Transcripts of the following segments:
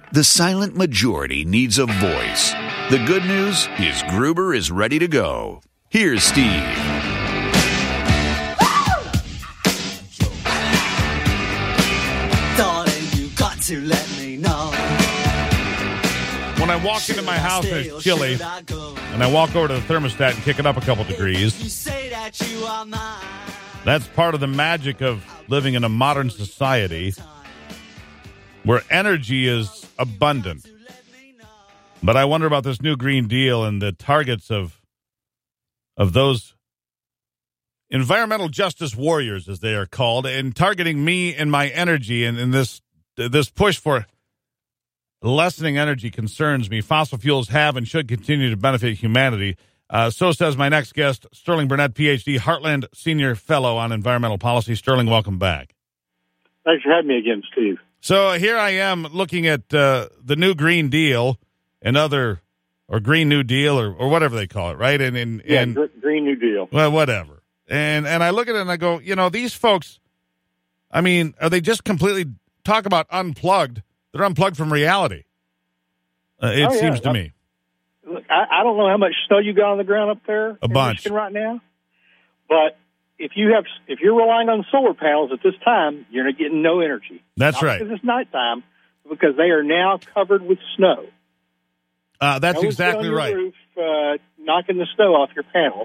The silent majority needs a voice. The good news is Gruber is ready to go. Here's Steve. Darling, you got to let me know. When I walk into my house and it's chilly, and I walk over to the thermostat and kick it up a couple degrees, that's part of the magic of living in a modern society where energy is abundant. But I wonder about this new Green Deal and the targets of those environmental justice warriors, as they are called, and targeting me and my energy. And in this push for lessening energy concerns me. Fossil fuels have and should continue to benefit humanity. So says my next guest, Sterling Burnett, Ph.D., Heartland Senior Fellow on Environmental Policy. Sterling, welcome back. Thanks for having me again, Steve. So here I am looking at the new Green Deal and or Green New Deal or whatever they call it, right? Green New Deal. Well, whatever. And I look at it and I go, these folks, I mean, are they just completely talk about unplugged? They're unplugged from reality. It seems to me. Look, I don't know how much snow you got on the ground up there in Michigan right now, but if you're relying on solar panels at this time, you're getting no energy. That's Not right. Because it's nighttime, because they are now covered with snow. That's exactly right. Roof, knocking the snow off your panels.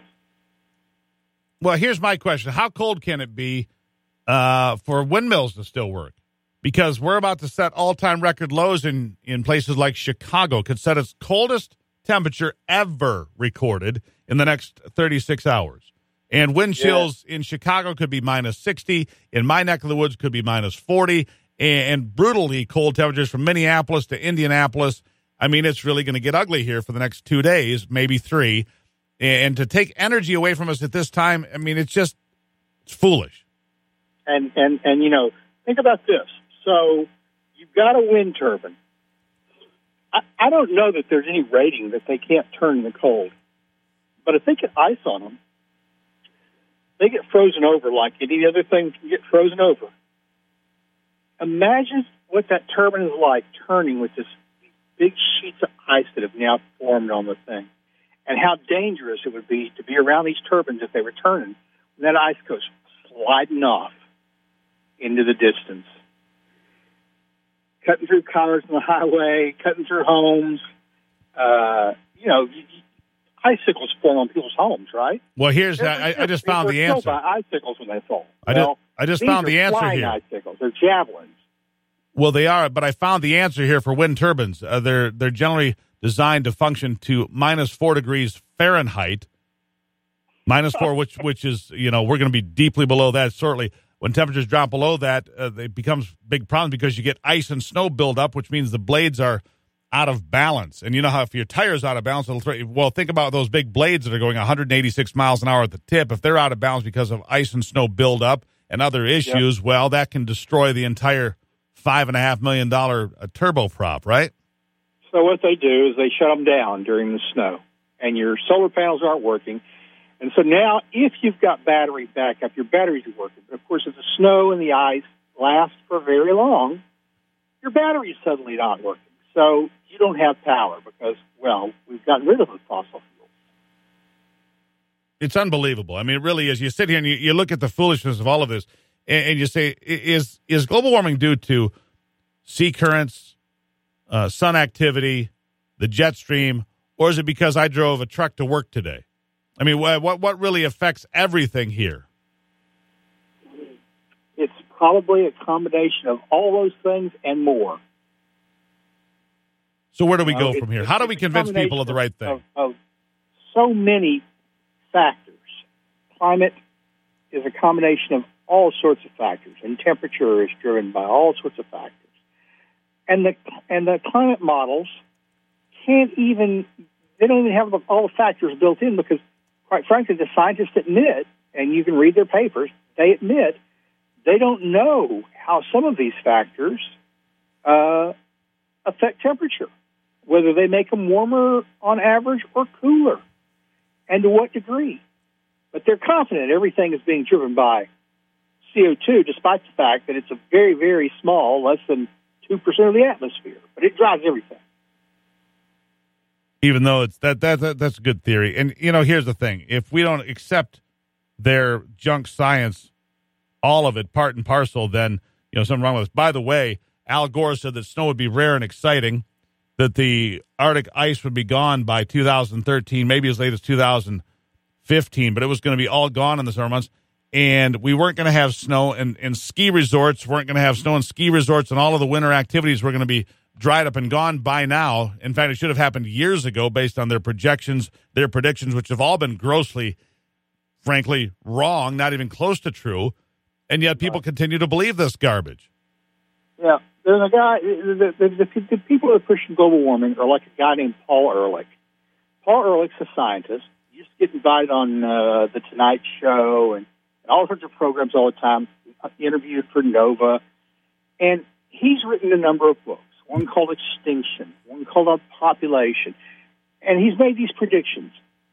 Well, here's my question: how cold can it be for windmills to still work? Because we're about to set all-time record lows in places like Chicago. Could set its coldest temperature ever recorded in the next 36 hours. And wind chills in Chicago could be minus 60. In my neck of the woods could be minus 40. And brutally cold temperatures from Minneapolis to Indianapolis. I mean, it's really going to get ugly here for the next 2 days, maybe 3. And to take energy away from us at this time, I mean, it's foolish. And think about this. So you've got a wind turbine. I don't know that there's any rating that they can't turn in the cold. But if they get ice on them, they get frozen over like any other thing can get frozen over. Imagine what that turbine is like turning with these big sheets of ice that have now formed on the thing. And how dangerous it would be to be around these turbines if they were turning. And that ice goes sliding off into the distance. Cutting through cars on the highway, cutting through homes. Icicles form on people's homes, right? Well, I just found the answer. By icicles when they fall. I just found the answer flying here. Icicles, they're javelins. Well, they are, but I found the answer here for wind turbines. They're generally designed to function to minus 4 degrees Fahrenheit. Minus 4, which is, we're going to be deeply below that shortly. When temperatures drop below that, it becomes a big problem because you get ice and snow buildup, which means the blades are out of balance. And you know how if your tire's out of balance, think about those big blades that are going 186 miles an hour at the tip. If they're out of balance because of ice and snow buildup and other issues, well, that can destroy the entire $5.5 million turboprop, right? So what they do is they shut them down during the snow, and your solar panels aren't working. And so now, if you've got battery backup, your batteries are working. But of course, if the snow and the ice last for very long, your battery is suddenly not working. So you don't have power because, we've gotten rid of the fossil fuels. It's unbelievable. I mean, it really is. You sit here and you look at the foolishness of all of this, and you say, is global warming due to sea currents, sun activity, the jet stream, or is it because I drove a truck to work today? I mean, what really affects everything here? It's probably a combination of all those things and more. So where do we go from here? How do we convince people of the right thing? Of so many factors. Climate is a combination of all sorts of factors, and temperature is driven by all sorts of factors. And the climate models they don't even have all the factors built in because, quite frankly, the scientists admit, and you can read their papers, they admit they don't know how some of these factors affect temperature, whether they make them warmer on average or cooler, and to what degree. But they're confident everything is being driven by CO2, despite the fact that it's a very, very small, less than 2% of the atmosphere, but it drives everything. Even though it's that's a good theory. And, you know, here's the thing. If we don't accept their junk science, all of it, part and parcel, then, you know, something wrong with us. By the way, Al Gore said that snow would be rare and exciting, that the Arctic ice would be gone by 2013, maybe as late as 2015, but it was going to be all gone in the summer months. And we weren't going to have snow, and ski resorts weren't going to have snow, and ski resorts and all of the winter activities were going to be dried up and gone by now. In fact, it should have happened years ago based on their projections, their predictions, which have all been grossly, frankly, wrong, not even close to true. And yet people continue to believe this garbage. Yeah, there's a guy, the people that are pushing global warming are like a guy named Paul Ehrlich. Paul Ehrlich's a scientist. He used to get invited on The Tonight Show and all sorts of programs all the time, interviewed for Nova. And he's written a number of books, one called Extinction, one called Population. And he's made these predictions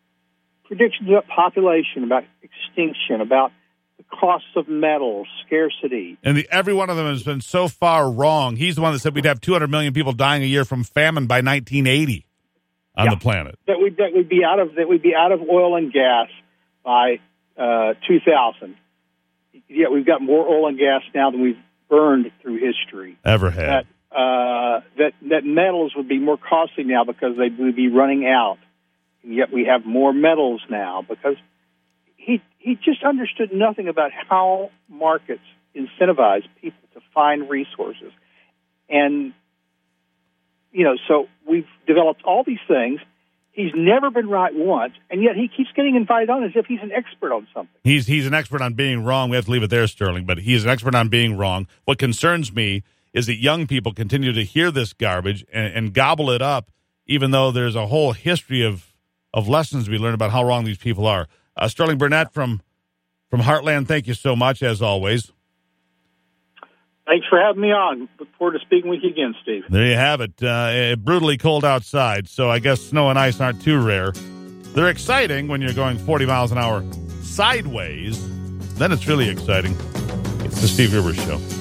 about population, about extinction, about the cost of metals, scarcity. And every one of them has been so far wrong. He's the one that said we'd have 200 million people dying a year from famine by 1980 on the planet. That we'd be out of oil and gas by 2000. Yeah, we've got more oil and gas now than we've burned through history. Ever had. That metals would be more costly now because they would be running out. And yet we have more metals now because he just understood nothing about how markets incentivize people to find resources. And, you know, so we've developed all these things. He's never been right once, and yet he keeps getting invited on as if he's an expert on something. He's an expert on being wrong. We have to leave it there, Sterling, but he's an expert on being wrong. What concerns me is that young people continue to hear this garbage and gobble it up, even though there's a whole history of lessons we learn about how wrong these people are. Sterling Burnett from Heartland, thank you so much, as always. Thanks for having me on. Look forward to speaking with you again, Steve. There you have it. Brutally cold outside, so I guess snow and ice aren't too rare. They're exciting when you're going 40 miles an hour sideways. Then it's really exciting. It's the Steve Gruber Show.